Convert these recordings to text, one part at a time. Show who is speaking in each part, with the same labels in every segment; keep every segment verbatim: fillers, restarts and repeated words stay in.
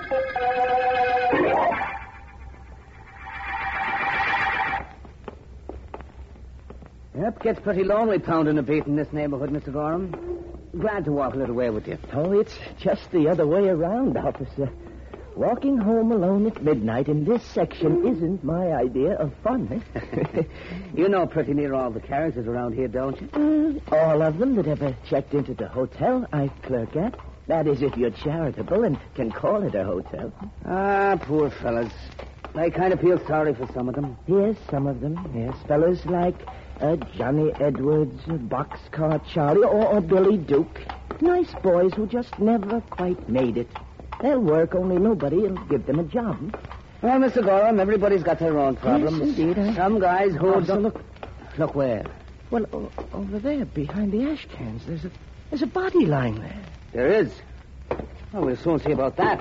Speaker 1: Yep, gets pretty lonely pounding a beat in this neighborhood, Mister Gorham. Glad to walk a little way with you.
Speaker 2: Oh, it's just the other way around, officer. Walking home alone at midnight in this section isn't my idea of fun. Eh?
Speaker 1: You know pretty near all the characters around here, don't you?
Speaker 2: Uh, all of them that ever checked into the hotel I clerk at. That is, if you're charitable and can call it a hotel.
Speaker 1: Ah, poor fellas. I kind of feel sorry for some of them.
Speaker 2: Yes, some of them. Yes, fellas like uh, Johnny Edwards, Boxcar Charlie, or, or Billy Duke. Nice boys who just never quite made it. They'll work, only nobody will give them a job.
Speaker 1: Well, Mister Gorham, everybody's got their own problems.
Speaker 2: Yes, indeed. I...
Speaker 1: Some guys who...
Speaker 2: Oh,
Speaker 1: don't...
Speaker 2: look.
Speaker 1: Look where?
Speaker 2: Well, o- over there, behind the ash cans, there's a there's a body lying there.
Speaker 1: There is. Well, we'll soon see about that.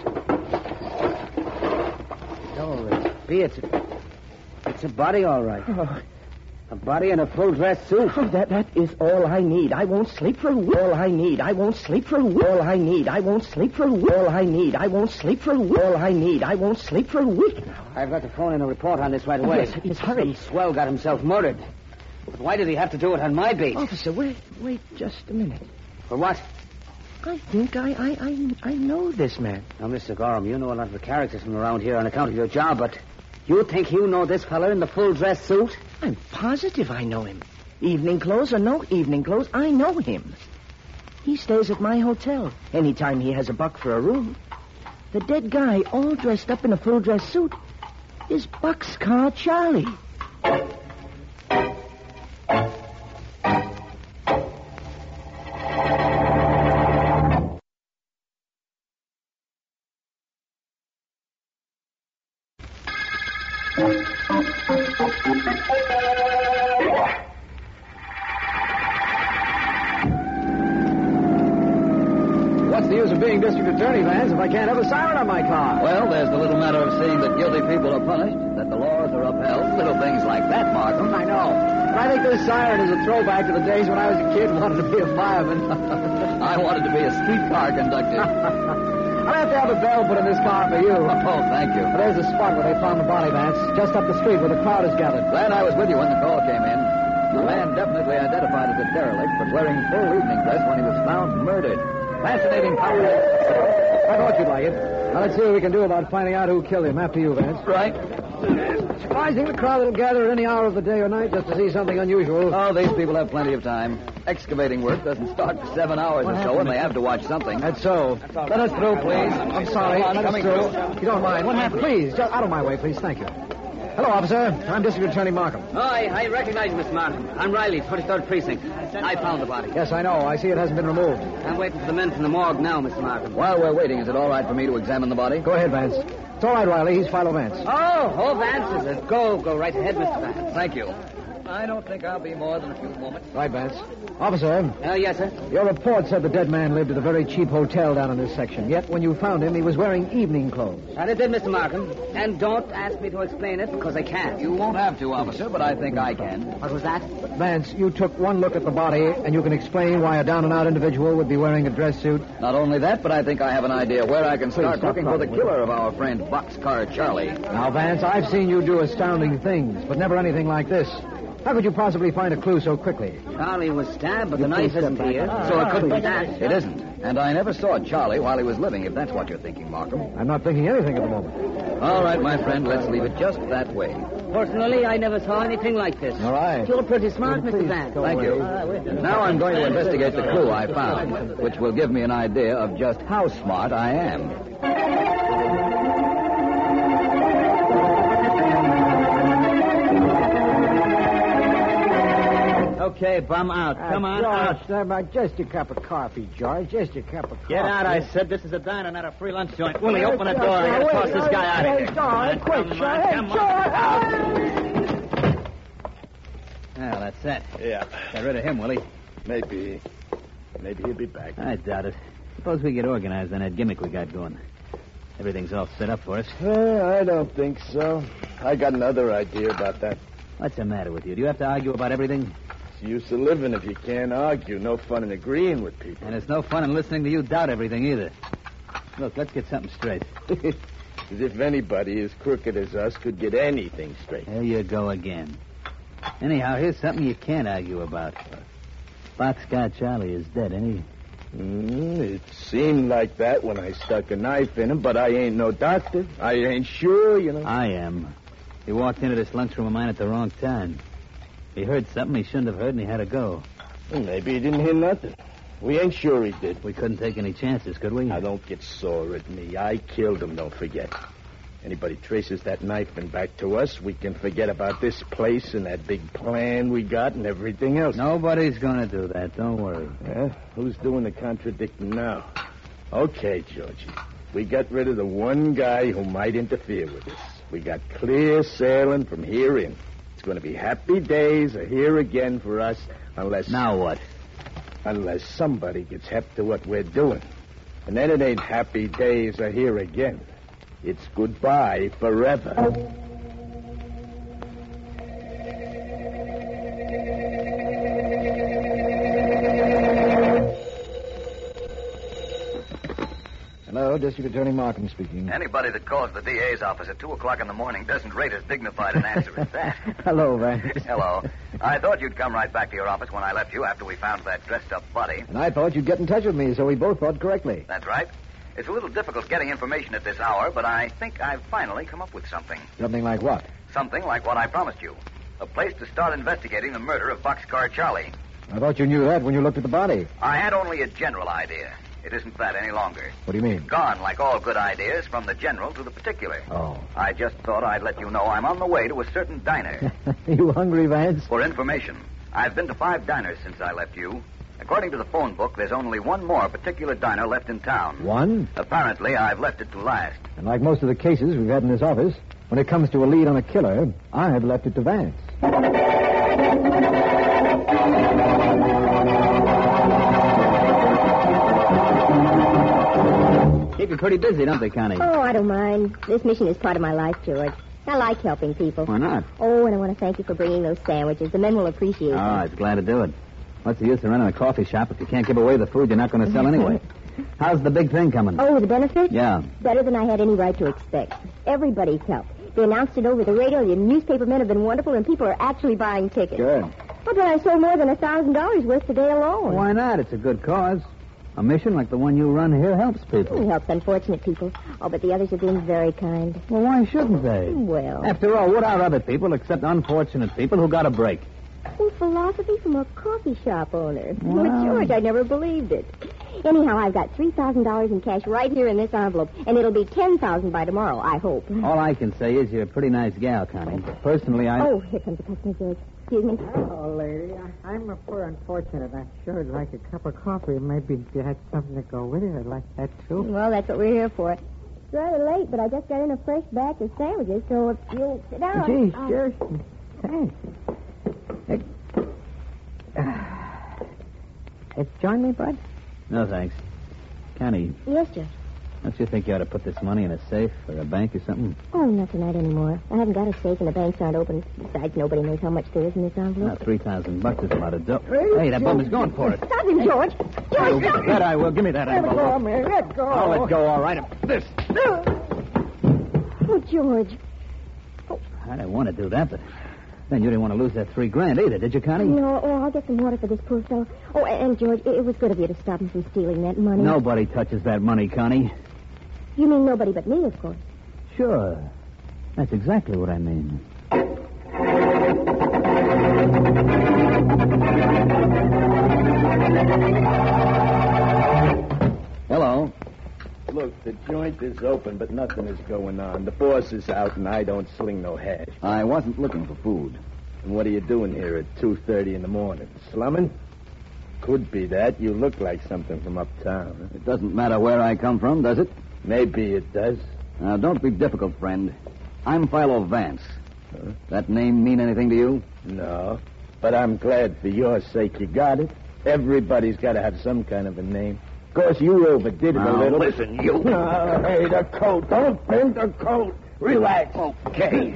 Speaker 1: Oh, it's be it's a, it's a body, all right.
Speaker 2: Oh.
Speaker 1: A body in a full-dress suit.
Speaker 2: Oh, that, that is all I need. I won't sleep for a week. All I need. I won't sleep for a week. All I need. I won't sleep for a week. All I need. I won't sleep for a week. All I need. I won't sleep for a week now.
Speaker 1: I've got to phone in a report on this right away.
Speaker 2: Yes, yes, hurry.
Speaker 1: Some swell got himself murdered. But why did he have to do it on my beat?
Speaker 2: Officer, wait, wait just a minute.
Speaker 1: For what?
Speaker 2: I think I, I, I, I know this man.
Speaker 1: Now, Mister Gorham, you know a lot of the characters from around here on account of your job, but you think you know this fella in the full-dress suit?
Speaker 2: I'm positive I know him. Evening clothes or no evening clothes, I know him. He stays at my hotel anytime he has a buck for a room. The dead guy, all dressed up in a full-dress suit, is Boxcar Charlie.
Speaker 3: What's the use of being district attorney, Vance, if I can't have a siren on my car?
Speaker 4: Well, there's the little matter of seeing that guilty people are punished, that the laws are upheld, little things like that, Markham.
Speaker 3: I know. But I think this siren is a throwback to the days when I was a kid and wanted to be a fireman.
Speaker 4: I wanted to be a streetcar conductor.
Speaker 3: I'll have to have a bell put in this car for you.
Speaker 4: Oh, thank you.
Speaker 3: But there's the spot where they found the body, Vance, just up the street where the crowd is gathered.
Speaker 4: Glad I was with you when the call came in. The man definitely identified as a derelict, but wearing full evening dress when he was found murdered. Fascinating power.
Speaker 3: I thought you'd like it. Now, let's see what we can do about finding out who killed him. After you, Vance.
Speaker 4: Right.
Speaker 3: Surprising the crowd that'll gather at any hour of the day or night just to see something unusual.
Speaker 4: Oh, these people have plenty of time. Excavating work doesn't start for seven hours
Speaker 3: What
Speaker 4: or so, and they have to watch something.
Speaker 3: That's so. Let us through, please. I'm sorry.
Speaker 4: Come on,
Speaker 3: Let us
Speaker 4: coming
Speaker 3: through.
Speaker 4: through.
Speaker 3: If you don't mind. What happened? Please, just out of my way, please. Thank you. Hello, officer. I'm District Attorney Markham.
Speaker 1: Oh, I, I recognize you, Mister Martin. I'm Riley, twenty-third Precinct. I found the body.
Speaker 3: Yes, I know. I see it hasn't been removed.
Speaker 1: I'm waiting for the men from the morgue now, Mister Martin.
Speaker 4: While we're waiting, is it all right for me to examine the body?
Speaker 3: Go ahead, Vance. It's all right, Riley. He's Philo Vance.
Speaker 1: Oh, oh, Vance is it? Go, go right ahead, Mister Vance.
Speaker 4: Thank you. I don't think I'll be more than a few moments.
Speaker 3: Right, Vance. Officer,
Speaker 1: Uh, yes, sir.
Speaker 3: your report said the dead man lived at a very cheap hotel down in this section. Yet, when you found him, he was wearing evening clothes.
Speaker 1: That it did, Mister Markham. And don't ask me to explain it, because I can't.
Speaker 4: You won't have to, officer, but I think I can.
Speaker 1: What was that?
Speaker 3: Vance, you took one look at the body, and you can explain why a down-and-out individual would be wearing a dress suit?
Speaker 4: Not only that, but I think I have an idea where I can start
Speaker 3: stop
Speaker 4: looking for the
Speaker 3: talking.
Speaker 4: killer of our friend Boxcar Charlie.
Speaker 3: Now, Vance, I've seen you do astounding things, but never anything like this. How could you possibly find a clue so quickly?
Speaker 1: Charlie was stabbed, but
Speaker 3: You
Speaker 1: the knife
Speaker 3: please step
Speaker 1: isn't
Speaker 3: back.
Speaker 1: here,
Speaker 3: Ah,
Speaker 1: so it
Speaker 3: ah,
Speaker 1: couldn't be
Speaker 3: please.
Speaker 1: that.
Speaker 4: It isn't. And I never saw Charlie while he was living, if that's what you're thinking, Markham.
Speaker 3: I'm not thinking anything at the moment.
Speaker 4: All right, my friend, let's leave it just that way.
Speaker 1: Personally, I never saw anything like this.
Speaker 3: All right.
Speaker 1: You're pretty smart, Mister
Speaker 3: Please,
Speaker 1: Vance.
Speaker 3: go
Speaker 4: Thank you.
Speaker 3: away.
Speaker 4: Now I'm going to investigate the clue I found, which will give me an idea of just how smart I am.
Speaker 1: Okay, bum out. Come on, out.
Speaker 3: George, uh, just a cup of coffee, George. Just a cup of coffee.
Speaker 5: Get out, I said. This is a diner, not a free lunch joint. Willie, open the door. I gotta
Speaker 3: Wait,
Speaker 5: toss this
Speaker 3: wait,
Speaker 5: guy out of
Speaker 3: wait,
Speaker 5: here.
Speaker 3: George, quick,
Speaker 5: Come
Speaker 3: George.
Speaker 5: on,
Speaker 3: Hey,
Speaker 5: come
Speaker 3: George.
Speaker 5: Well, that's that.
Speaker 6: Yeah,
Speaker 5: Got rid of him, Willie.
Speaker 6: maybe. Maybe he'll be back.
Speaker 5: I doubt it. Suppose we get organized on that gimmick we got going. Everything's all set up for us.
Speaker 6: Uh, I don't think so. I got another idea about that.
Speaker 5: What's the matter with you? Do you have to argue about everything?
Speaker 6: It's the use of living if you can't argue. No fun in agreeing with people.
Speaker 5: And it's no fun in listening to you doubt everything either. Look, let's get something straight.
Speaker 6: As if anybody as crooked as us could get anything straight.
Speaker 5: There you go again. Anyhow, here's something you can't argue about. Boxcar Charlie is dead, ain't he?
Speaker 6: Mm, it seemed like that when I stuck a knife in him, but I ain't no doctor. I ain't sure, you know.
Speaker 5: I am. He walked into this lunchroom of mine at the wrong time. He heard something he shouldn't have heard, and he had to go.
Speaker 6: Well, maybe he didn't hear nothing. We ain't sure he did.
Speaker 5: We couldn't take any chances, could we?
Speaker 6: Now, don't get sore at me. I killed him, don't forget. Anybody traces that knife and back to us, we can forget about this place and that big plan we got and everything else.
Speaker 5: Nobody's going to do that. Don't worry.
Speaker 6: Yeah? Who's doing the contradicting now? Okay, Georgie. We got rid of the one guy who might interfere with us. We got clear sailing from here in. It's going to be happy days here again for us unless...
Speaker 5: Now what?
Speaker 6: Unless somebody gets hep to what we're doing. And then it ain't happy days here again. It's goodbye forever.
Speaker 3: Hello, District Attorney Markham speaking.
Speaker 4: Anybody that calls the D A's office at two o'clock in the morning doesn't rate as dignified an answer as that.
Speaker 3: Hello, Vance.
Speaker 4: Hello. I thought you'd come right back to your office when I left you after we found that dressed-up body.
Speaker 3: And I thought you'd get in touch with me, so we both thought correctly.
Speaker 4: That's right. It's a little difficult getting information at this hour, but I think I've finally come up with something.
Speaker 3: Something like what?
Speaker 4: Something like what I promised you. A place to start investigating the murder of Boxcar Charlie.
Speaker 3: I thought you knew that when you looked at the body.
Speaker 4: I had only a general idea. It isn't that any longer.
Speaker 3: What do you mean?
Speaker 4: Gone, like all good ideas, from the general to the particular.
Speaker 3: Oh.
Speaker 4: I just thought I'd let you know I'm on the way to a certain diner.
Speaker 3: You hungry, Vance?
Speaker 4: For information. I've been to five diners since I left you. According to the phone book, there's only one more particular diner left in town.
Speaker 3: One?
Speaker 4: Apparently, I've left it to last.
Speaker 3: And like most of the cases we've had in this office, when it comes to a lead on a killer, I have left it to Vance.
Speaker 5: Keep you pretty busy, don't they, Connie?
Speaker 7: Oh, I don't mind. This mission is part of my life, George. I like helping people.
Speaker 5: Why not?
Speaker 7: Oh, and I want to thank you for bringing those sandwiches. The men will appreciate
Speaker 5: Oh,
Speaker 7: them.
Speaker 5: I was glad to do it. What's the use of running a coffee shop if you can't give away the food you're not going to sell anyway? How's the big thing coming?
Speaker 7: Oh, the benefit?
Speaker 5: Yeah.
Speaker 7: Better than I had any right to expect. Everybody's helped. They announced it over the radio. The newspaper men have been wonderful, and people are actually buying tickets.
Speaker 3: Good.
Speaker 7: Oh, but I sold more than a thousand dollars worth today alone.
Speaker 5: Why not? It's a good cause. A mission like the one you run here helps
Speaker 7: It
Speaker 5: people.
Speaker 7: helps unfortunate people. Oh, but the others are being very kind.
Speaker 5: Well, why shouldn't they?
Speaker 7: Well,
Speaker 5: After all, what are other people except unfortunate people who got a break?
Speaker 7: well, philosophy from a coffee shop owner.
Speaker 5: Wow.
Speaker 7: Well, George, I never believed it. Anyhow, I've got three thousand dollars in cash right here in this envelope, and it'll be ten thousand dollars by tomorrow, I hope.
Speaker 5: All I can say is you're a pretty nice gal, Connie. Personally, I...
Speaker 7: Oh, here comes the customer, George. Excuse me.
Speaker 8: Hello, lady. I, I'm a poor unfortunate. I sure would like a cup of coffee. Maybe if you had something to go with it, I'd like that, too.
Speaker 7: Well, that's what we're here for. It's rather late, but I just got in a fresh batch of sandwiches, so if you'll sit down.
Speaker 8: Gee,
Speaker 7: I'll-
Speaker 8: sure. Thanks. Hey, uh, join me, Bud?
Speaker 5: No, thanks. Connie,
Speaker 7: Yes, George.
Speaker 5: don't you think you ought to put this money in a safe or a bank or something?
Speaker 7: Oh, not tonight anymore. I haven't got a safe and the banks aren't open. Besides, nobody knows how much there is in this
Speaker 5: Now,
Speaker 7: envelope.
Speaker 5: three thousand bucks is a lot of dough. Hey, that bum is going for it.
Speaker 7: Stop him, George.
Speaker 5: Oh,
Speaker 7: George,
Speaker 5: give
Speaker 7: stop
Speaker 5: me that, I will. Give me that
Speaker 8: Let go,
Speaker 5: envelope.
Speaker 8: man. Let go.
Speaker 5: I'll let go, all right. This.
Speaker 7: Oh, George.
Speaker 5: I didn't want to do that, but then you didn't want to lose that three grand either, did you, Connie?
Speaker 7: No, oh, I'll get some water for this poor fellow. Oh, and, George, it, it was good of you to stop him from stealing that money.
Speaker 5: Nobody touches that money, Connie.
Speaker 7: You mean nobody but me, of course.
Speaker 5: Sure. That's exactly what I mean. Hello.
Speaker 6: Look, the joint is open, but nothing is going on. The boss is out, and I don't sling no hash.
Speaker 4: I wasn't looking for food.
Speaker 6: And what are you doing here at two thirty in the morning? Slumming? Could be that. You look like something from uptown.
Speaker 4: It doesn't matter where I come from, does it?
Speaker 6: Maybe it does.
Speaker 4: Now, don't be difficult, friend. I'm Philo Vance. Huh? That name mean anything to you?
Speaker 6: No. But I'm glad for your sake you got it. Everybody's got to have some kind of a name. Of course, you overdid it
Speaker 4: Now,
Speaker 6: a little.
Speaker 4: listen, you.
Speaker 6: Oh, hey, the coat. Don't bend the coat. Relax.
Speaker 4: Okay.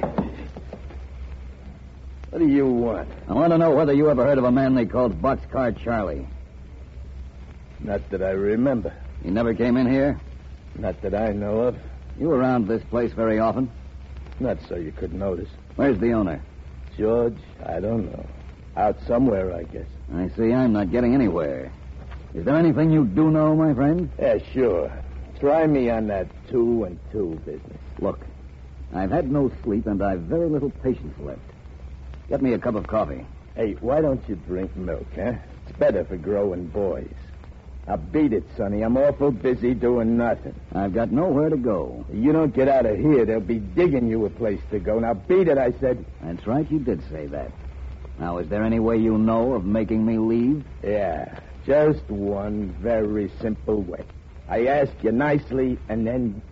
Speaker 6: What do you want?
Speaker 4: I want to know whether you ever heard of a man they called Boxcar Charlie.
Speaker 6: Not that I remember.
Speaker 4: He never came in here?
Speaker 6: Not that I know of.
Speaker 4: You around this place very often?
Speaker 6: Not so you could notice.
Speaker 4: Where's the owner?
Speaker 6: George, I don't know. Out somewhere, I guess.
Speaker 4: I see I'm not getting anywhere. Is there anything you do know, my friend?
Speaker 6: Yeah, sure. Try me on that two and two business.
Speaker 4: Look, I've had no sleep and I've very little patience left. Get me a cup of coffee.
Speaker 6: Hey, why don't you drink milk, huh? It's better for growing boys. Now beat it, Sonny. I'm awful busy doing nothing.
Speaker 4: I've got nowhere to go.
Speaker 6: You don't get out of here, they'll be digging you a place to go. Now beat it, I said.
Speaker 4: That's right, you did say that. Now, is there any way you know of making me leave?
Speaker 6: Yeah, just one very simple way. I ask you nicely, and then...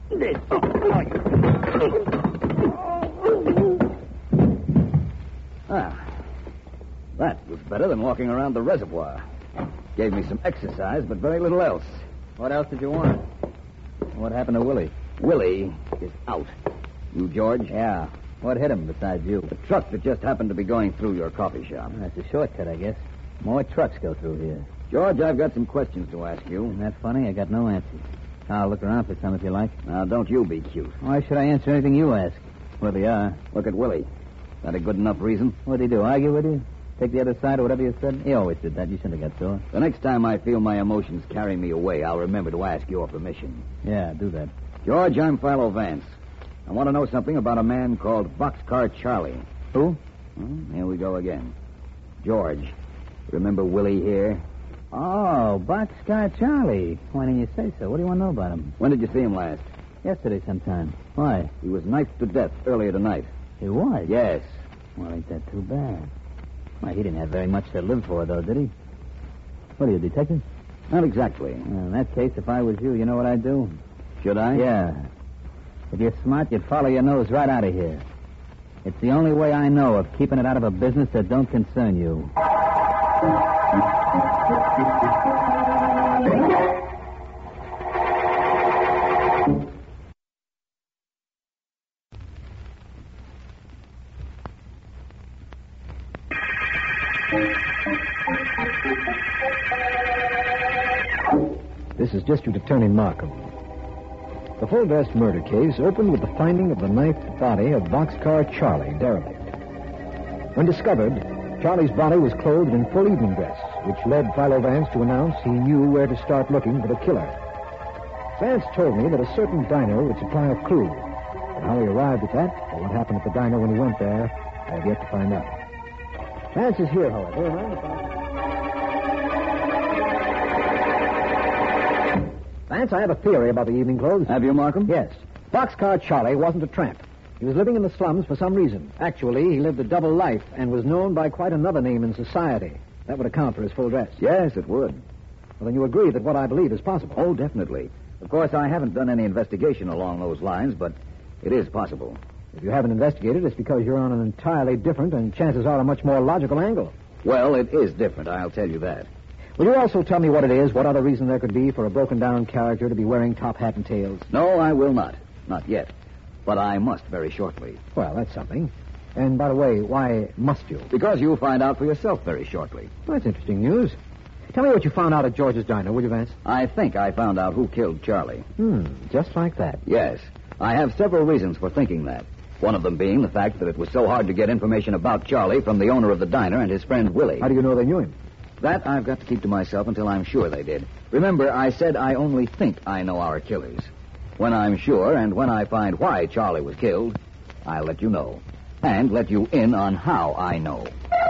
Speaker 4: Ah, that was better than walking around the reservoir. Gave me some exercise, but very little else.
Speaker 5: What else did you want? What happened to Willie?
Speaker 4: Willie is out. You, George?
Speaker 5: Yeah. What hit him besides you?
Speaker 4: The truck that just happened to be going through your coffee shop.
Speaker 5: That's a shortcut, I guess. More trucks go through here.
Speaker 4: George, I've got some questions to ask you.
Speaker 5: Isn't that funny? I got no answers. I'll look around for some if you like.
Speaker 4: Now, don't you be cute.
Speaker 5: Why should I answer anything you ask? Well, they are.
Speaker 4: Look at Willie. That a good enough reason?
Speaker 5: What'd he do? Argue with you? Take the other side or whatever you said? He always did that. You shouldn't have got sore.
Speaker 4: The next time I feel my emotions carry me away, I'll remember to ask your permission.
Speaker 5: Yeah, do that.
Speaker 4: George, I'm Philo Vance. I want to know something about a man called Boxcar Charlie.
Speaker 5: Who?
Speaker 4: Well, here we go again. George, remember Willie here?
Speaker 5: Oh, Boxcar Charlie. Why didn't you say so? What do you want to know about him?
Speaker 4: When did you see him last?
Speaker 5: Yesterday sometime. Why?
Speaker 4: He was knifed to death earlier tonight.
Speaker 5: He was?
Speaker 4: Yes.
Speaker 5: Well, ain't that too bad. Well, he didn't have very much to live for, though, did he? What are you, a detective?
Speaker 4: Not exactly.
Speaker 5: Well, in that case, if I was you, you know what I'd do?
Speaker 4: Should I?
Speaker 5: Yeah. If you're smart, you'd follow your nose right out of here. It's the only way I know of keeping it out of a business that don't concern you.
Speaker 3: This is District Attorney Markham. The full-dress murder case opened with the finding of the knifed body of Boxcar Charlie, derelict. When discovered, Charlie's body was clothed in full evening dress, which led Philo Vance to announce he knew where to start looking for the killer. Vance told me that a certain diner would supply a clue. But how he arrived at that, or what happened at the diner when he went there, I have yet to find out. Vance is here, however, and I'm about... Vance, I have a theory about the evening clothes.
Speaker 4: Have you, Markham?
Speaker 3: Yes. Boxcar Charlie wasn't a tramp. He was living in the slums for some reason. Actually, he lived a double life and was known by quite another name in society. That would account for his full dress.
Speaker 4: Yes, it would.
Speaker 3: Well, then you agree that what I believe is possible.
Speaker 4: Oh, definitely. Of course, I haven't done any investigation along those lines, but it is possible.
Speaker 3: If you haven't investigated, it's because you're on an entirely different and chances are a much more logical angle.
Speaker 4: Well, it is different, I'll tell you that.
Speaker 3: Will you also tell me what it is, what other reason there could be for a broken-down character to be wearing top hat and tails?
Speaker 4: No, I will not. Not yet. But I must very shortly.
Speaker 3: Well, that's something. And, by the way, why must you?
Speaker 4: Because you'll find out for yourself very shortly.
Speaker 3: Well, that's interesting news. Tell me what you found out at George's diner, will you, Vance?
Speaker 4: I think I found out who killed Charlie.
Speaker 3: Hmm, just like that.
Speaker 4: Yes. I have several reasons for thinking that. One of them being the fact that it was so hard to get information about Charlie from the owner of the diner and his friend Willie.
Speaker 3: How do you know they knew him?
Speaker 4: That I've got to keep to myself until I'm sure they did. Remember, I said I only think I know our killers. When I'm sure, and when I find why Charlie was killed, I'll let you know. And let you in on how I know.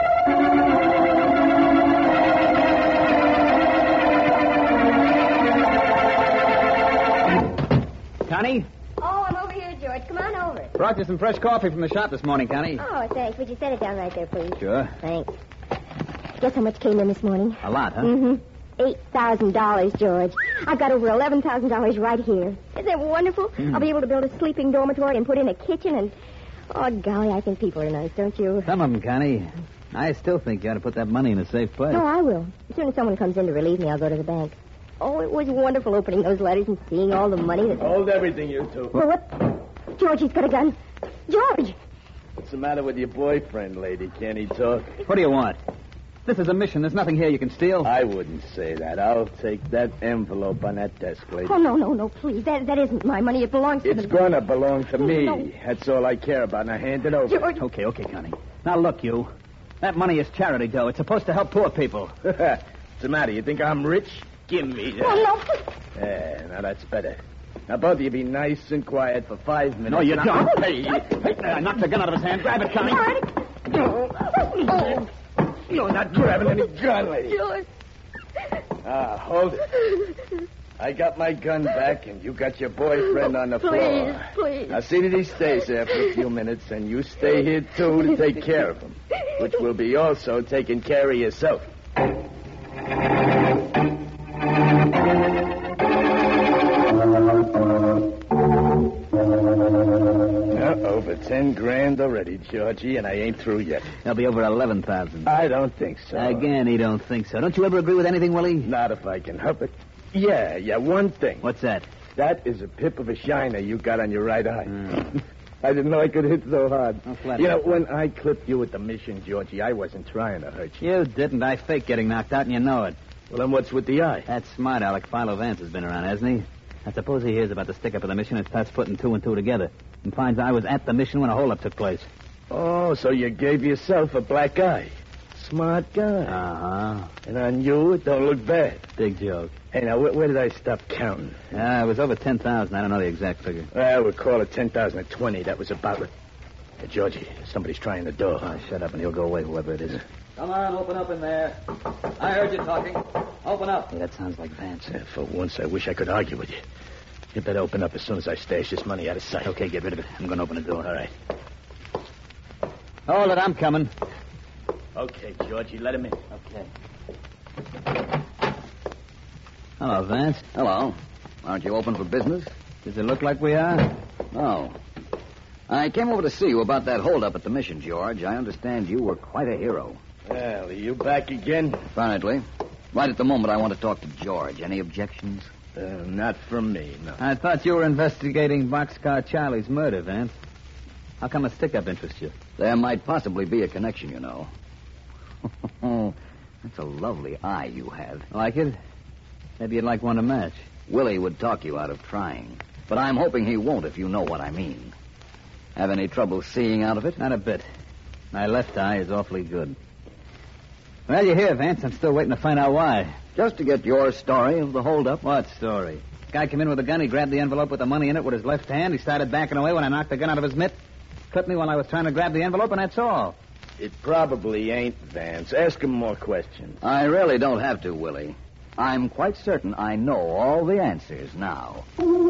Speaker 5: Connie?
Speaker 7: Oh, I'm over here, George. Come on over.
Speaker 5: Brought you some fresh coffee from the shop this morning, Connie.
Speaker 7: Oh, thanks. Would you set it down right there, please?
Speaker 5: Sure.
Speaker 7: Thanks. Guess how much came in this morning?
Speaker 5: A lot, huh?
Speaker 7: Mm-hmm. Eight thousand dollars, George. I've got over eleven thousand dollars right here. Isn't that wonderful?
Speaker 5: Mm.
Speaker 7: I'll be able to build a sleeping dormitory and put in a kitchen and... Oh, golly, I think people are nice, don't you?
Speaker 5: Some of them, Connie. I still think you ought to put that money in a safe place.
Speaker 7: No, I will. As soon as someone comes in to relieve me, I'll go to the bank. Oh, it was wonderful opening those letters and seeing all the money that...
Speaker 6: Hold everything, you two.
Speaker 7: Well, what? George, he's got a gun. George!
Speaker 6: What's the matter with your boyfriend, lady? Can't he talk?
Speaker 5: What do you want? This is a mission. There's nothing here you can steal.
Speaker 6: I wouldn't say that. I'll take that envelope on that desk, lady.
Speaker 7: Oh, no, no, no, please. That that isn't my money. It belongs to
Speaker 6: It's
Speaker 7: the...
Speaker 6: gonna belong to me.
Speaker 7: No.
Speaker 6: That's all I care about. Now hand it over.
Speaker 7: George.
Speaker 5: Okay, okay, Connie. Now, look, you. That money is charity dough. It's supposed to help poor people.
Speaker 6: What's the matter? You think I'm rich? Give me that.
Speaker 7: Oh, no, please.
Speaker 6: Yeah, now that's better. Now, both of you be nice and quiet for five minutes.
Speaker 5: No, you
Speaker 6: and
Speaker 5: don't.
Speaker 6: I'll- Hey,
Speaker 5: Hey, I knocked the gun out of his hand. Grab it, Connie.
Speaker 7: All right.
Speaker 6: Oh, you're not grabbing any gun, lady.
Speaker 7: George.
Speaker 6: Ah, hold it. I got my gun back, and you got your boyfriend on the
Speaker 7: Please,
Speaker 6: floor.
Speaker 7: please.
Speaker 6: Now, see that he stays there for a few minutes, and you stay here, too, to take care of him, which will be also taking care of yourself. Now, over ten grand already, Georgie, and I ain't through yet.
Speaker 5: There'll be over eleven thousand.
Speaker 6: I don't think so.
Speaker 5: Again, he don't think so. Don't you ever agree with anything, Willie?
Speaker 6: Not if I can help it. Yeah, yeah, one thing.
Speaker 5: What's that?
Speaker 6: That is a pip of a shiner you got on your right eye. I didn't know I could hit so hard.
Speaker 5: Oh, flat
Speaker 6: you know,
Speaker 5: out.
Speaker 6: when I clipped you at the mission, Georgie, I wasn't trying to hurt you.
Speaker 5: You didn't. I faked getting knocked out, and you know it.
Speaker 6: Well, then what's with the eye?
Speaker 5: That's smart, Alec. Philo Vance has been around, hasn't he? I suppose he hears about the stick-up of the mission and starts putting two and two together and finds I was at the mission when a hold-up took place.
Speaker 6: Oh, so you gave yourself a black eye. Smart guy.
Speaker 5: Uh-huh.
Speaker 6: And on you, it don't look bad.
Speaker 5: Big joke.
Speaker 6: Hey, now, where, where did I stop counting?
Speaker 5: Uh, it was over ten thousand. I don't know the exact figure.
Speaker 6: Well, we'll call it ten thousand and twenty. That was about it. Hey, Georgie, somebody's trying the door.
Speaker 5: Oh, shut up and he'll go away, whoever it is.
Speaker 4: Come on, open up in there. I heard you talking. Open up.
Speaker 5: Hey, that sounds like Vance.
Speaker 6: Yeah, for once, I wish I could argue with you. You better open up as soon as I stash this money out of sight.
Speaker 5: Okay, get rid of it. I'm going to open the door.
Speaker 6: All right.
Speaker 5: Hold it, I'm coming.
Speaker 6: Okay, Georgie, let him in.
Speaker 5: Okay. Hello, Vance.
Speaker 4: Hello. Aren't you open for business?
Speaker 5: Does it look like we are?
Speaker 4: No. I came over to see you about that holdup at the mission, George. I understand you were quite a hero.
Speaker 6: Well, are you back again?
Speaker 4: Apparently. Right at the moment, I want to talk to George. Any objections?
Speaker 6: Uh, not from me, no.
Speaker 5: I thought you were investigating Boxcar Charlie's murder, Vance. How come a stick-up interests you?
Speaker 4: There might possibly be a connection, you know. That's a lovely eye you have.
Speaker 5: Like it? Maybe you'd like one to match.
Speaker 4: Willie would talk you out of trying. But I'm hoping he won't if you know what I mean. Have any trouble seeing out of it?
Speaker 5: Not a bit. My left eye is awfully good. Well, you're here, Vance. I'm still waiting to find out why.
Speaker 4: Just to get your story of the holdup.
Speaker 5: What story? Guy came in with a gun. He grabbed the envelope with the money in it with his left hand. He started backing away when I knocked the gun out of his mitt. Clipped me while I was trying to grab the envelope, and that's all.
Speaker 6: It probably ain't, Vance. Ask him more questions.
Speaker 4: I really don't have to, Willie. I'm quite certain I know all the answers now.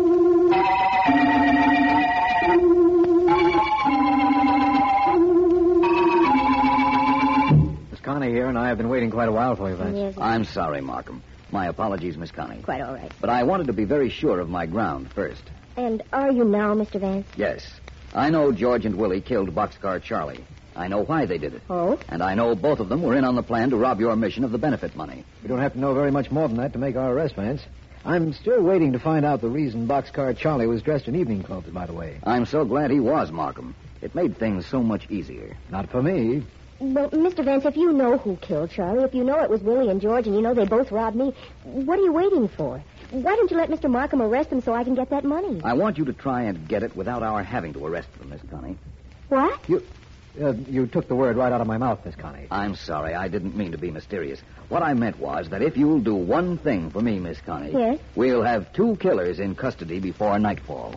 Speaker 3: Miss Connie here, and I have been waiting quite a while for you, Vance.
Speaker 7: Yes,
Speaker 4: I'm sorry, Markham. My apologies, Miss Connie.
Speaker 7: quite all right.
Speaker 4: But I wanted to be very sure of my ground first.
Speaker 7: And are you now, Mister Vance?
Speaker 4: Yes. I know George and Willie killed Boxcar Charlie. I know why they did it.
Speaker 7: Oh?
Speaker 4: And I know both of them were in on the plan to rob your mission of the benefit money.
Speaker 3: We don't have to know very much more than that to make our arrest, Vance. I'm still waiting to find out the reason Boxcar Charlie was dressed in evening clothes, by the way.
Speaker 4: I'm so glad he was, Markham. It made things so much easier.
Speaker 3: Not for me.
Speaker 7: Well, Mister Vance, if you know who killed Charlie, if you know it was Willie and George, and you know they both robbed me, what are you waiting for? Why don't you let Mister Markham arrest them so I can get that money?
Speaker 4: I want you to try and get it without our having to arrest them, Miss Connie.
Speaker 7: What?
Speaker 3: You, uh, you took the word right out of my mouth, Miss Connie.
Speaker 4: I'm sorry. I didn't mean to be mysterious. What I meant was that if you'll do one thing for me, Miss Connie,
Speaker 7: Yes?
Speaker 4: we'll have two killers in custody before nightfall.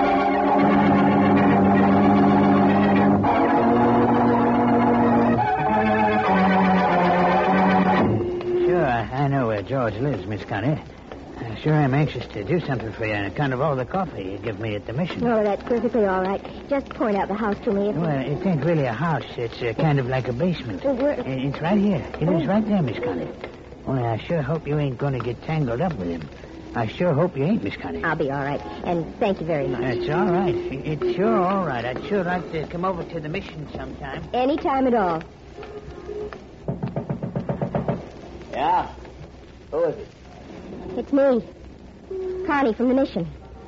Speaker 9: Sure, I know where George lives, Miss Connie. I sure am anxious to do something for you on account of all the coffee you give me at the mission.
Speaker 7: No, that's perfectly all right. Just point out the house to me. If...
Speaker 9: Well, it ain't really a house. It's uh, kind of like a basement.
Speaker 7: Well, where-
Speaker 9: It's right here. It is right there, Miss Connie. Only I sure hope you ain't going to get tangled up with him. I sure hope you ain't, Miss Connie.
Speaker 7: I'll be all right. And thank you very much.
Speaker 9: That's all right. It's sure all right. I'd sure like to come over to the mission sometime.
Speaker 7: Any time at all.
Speaker 4: Yeah? Who is it?
Speaker 7: It's me. Connie from the mission.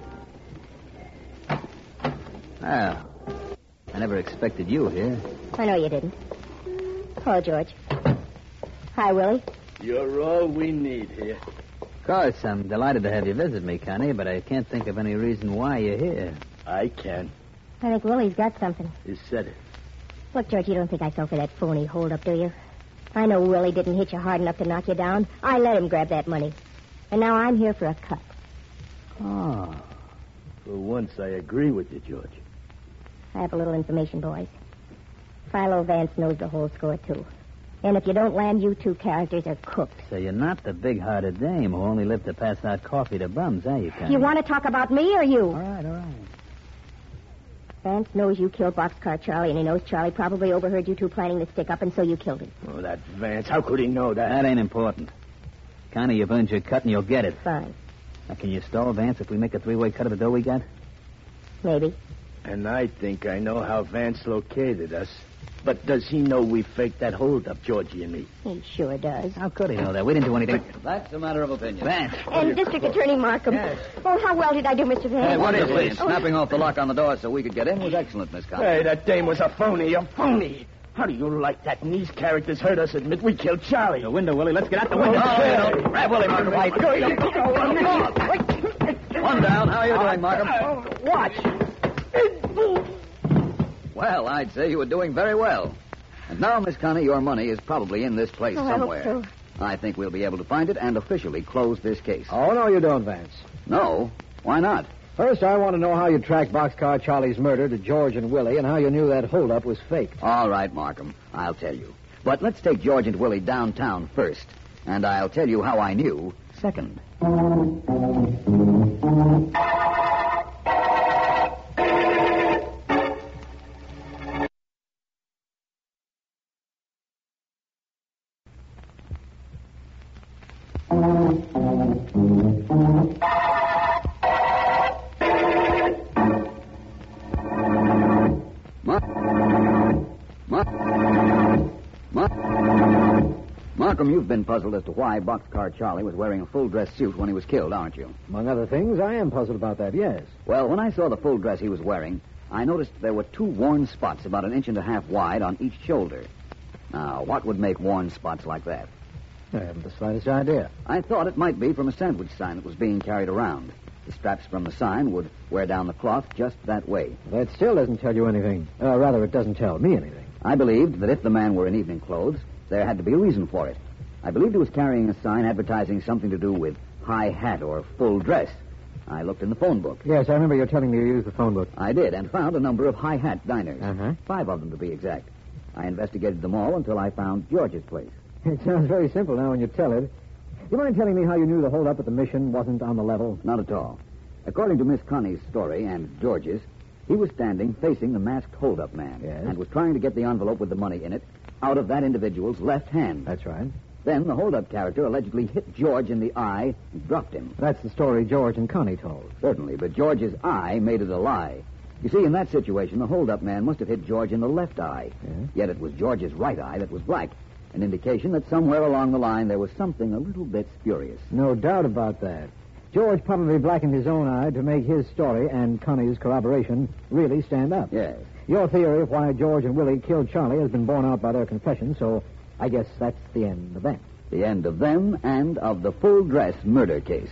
Speaker 5: Well, I never expected you here.
Speaker 7: I know you didn't. Hello, George. Hi, Willie.
Speaker 6: You're all we need here.
Speaker 5: Of course, I'm delighted to have you visit me, Connie, but I can't think of any reason why you're here.
Speaker 6: I can.
Speaker 7: I think Willie's got something.
Speaker 6: You said it.
Speaker 7: Look, George, you don't think I fell for that phony holdup, do you? I know Willie didn't hit you hard enough to knock you down. I let him grab that money. And now I'm here for a cut.
Speaker 6: Oh. For once, I agree with you, George.
Speaker 7: I have a little information, boys. Philo Vance knows the whole score, too. And if you don't land, you two characters are cooked.
Speaker 5: So you're not the big-hearted dame who only lived to pass out coffee to bums, are you, Connie?
Speaker 7: You want to talk about me or you?
Speaker 5: All right, all right.
Speaker 7: Vance knows you killed Boxcar Charlie, and he knows Charlie probably overheard you two planning the stick-up, and so you killed him.
Speaker 6: Oh, that Vance. How could he know that?
Speaker 5: That ain't important. Connie, you've earned your cut, and you'll get it.
Speaker 7: Fine.
Speaker 5: Now, can you stall Vance if we make a three-way cut of the dough we got?
Speaker 7: Maybe.
Speaker 6: And I think I know how Vance located us. But does he know we faked that holdup, Georgie and me?
Speaker 7: He sure does.
Speaker 5: How could he know that? We didn't do anything.
Speaker 4: That's a matter of opinion.
Speaker 5: Vance.
Speaker 7: And District Attorney Markham.
Speaker 5: Yes.
Speaker 7: Oh, how well did I do, Mister Vance?
Speaker 4: Hey, what is
Speaker 5: Wonderfully.
Speaker 4: it? Snapping off the lock on the door so we could get in was excellent, Miss Connie.
Speaker 6: Hey, that dame was a phony, a phony. How do you like that? And these characters heard us admit we killed Charlie.
Speaker 5: The window, Willie. Let's get out the window.
Speaker 6: Okay.
Speaker 4: Oh, you know, grab Willie, Markham. Right. One down. How are you doing, Markham?
Speaker 6: Watch.
Speaker 4: Well, I'd say you were doing very well. And now, Miss Connie, your money is probably in this place
Speaker 7: Oh, I hope
Speaker 4: somewhere.
Speaker 7: so.
Speaker 4: I think we'll be able to find it and officially close this case.
Speaker 3: Oh, no, you don't, Vance.
Speaker 4: No? Why not?
Speaker 3: First, I want to know how you tracked Boxcar Charlie's murder to George and Willie and how you knew that holdup was faked.
Speaker 4: All right, Markham. I'll tell you. But let's take George and Willie downtown first. And I'll tell you how I knew second. Markham, you've been puzzled as to why Boxcar Charlie was wearing a full-dress suit when he was killed, aren't you?
Speaker 3: Among other things, I am puzzled about that, yes.
Speaker 4: Well, when I saw the full dress he was wearing, I noticed there were two worn spots about an inch and a half wide on each shoulder. Now, what would make worn spots like that?
Speaker 3: I haven't the slightest idea.
Speaker 4: I thought it might be from a sandwich sign that was being carried around. The straps from the sign would wear down the cloth just that way.
Speaker 3: That still doesn't tell you anything. Uh, rather, it doesn't tell me anything.
Speaker 4: I believed that if the man were in evening clothes, there had to be a reason for it. I believed he was carrying a sign advertising something to do with high hat or full dress. I looked in the phone book.
Speaker 3: Yes, I remember you telling me you used the phone book.
Speaker 4: I did, and found a number of high hat diners.
Speaker 3: Uh-huh.
Speaker 4: Five of them, to be exact. I investigated them all until I found George's place.
Speaker 3: It sounds very simple now when you tell it. You mind telling me how you knew the holdup at the Mission wasn't on the level?
Speaker 4: Not at all. According to Miss Connie's story and George's, he was standing facing the masked holdup man.
Speaker 3: Yes.
Speaker 4: And was trying to get the envelope with the money in it out of that individual's left hand.
Speaker 3: That's right.
Speaker 4: Then the holdup character allegedly hit George in the eye and dropped him.
Speaker 3: That's the story George and Connie told.
Speaker 4: Certainly, but George's eye made it a lie. You see, in that situation, the holdup man must have hit George in the left eye.
Speaker 3: Yes.
Speaker 4: Yet it was George's right eye that was black. An indication that somewhere along the line there was something a little bit spurious.
Speaker 3: No doubt about that. George probably blackened his own eye to make his story and Connie's corroboration really stand up.
Speaker 4: Yes.
Speaker 3: Your theory of why George and Willie killed Charlie has been borne out by their confession, so I guess that's the end of that.
Speaker 4: The end of them and of the full dress murder case.